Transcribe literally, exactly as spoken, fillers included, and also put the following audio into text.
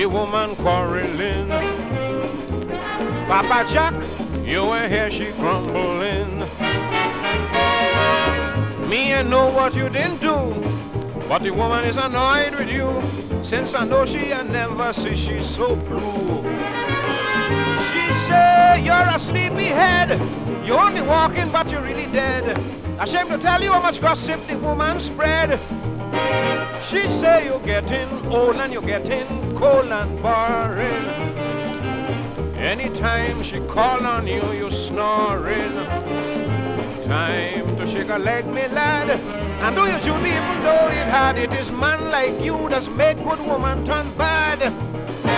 the woman quarreling. Papa Jack, you ain't here, she grumbling. Me and know what you didn't do, but the woman is annoyed with you. Since I know she, I never see she's so blue. She say you're a sleepyhead, you're only walking but you're really dead. Ashamed to tell you how much gossip the woman spread. She say you're getting old and you're getting cold and boring. Anytime she call on you, you're snoring. Time to shake a leg, me lad, and do your duty even though it hard. It is man like you that's make good woman turn bad.